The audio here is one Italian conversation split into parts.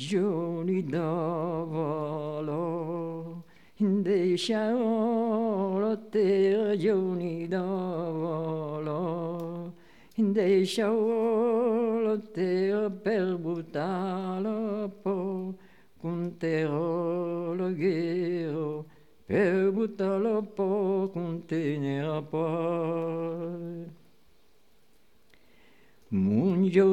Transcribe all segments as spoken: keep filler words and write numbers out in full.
giorni d'avolo, in dei sciolotte giorni d'avolo, in dei sciolotte per buttarlo po', conterò ghero, per buttarlo po', contenerà poi. Mungio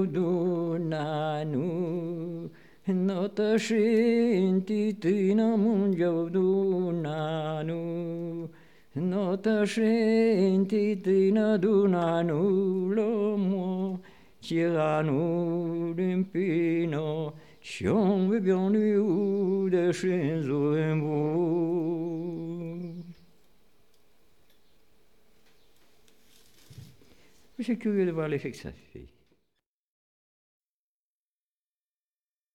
dunanu, nota scintitina mungio dunanu, nota scintitina dunanu, l'uomo c'erano l'impino, scion bien nu de scenzo in bu. Je suis curieux de voir l'effet que ça fait.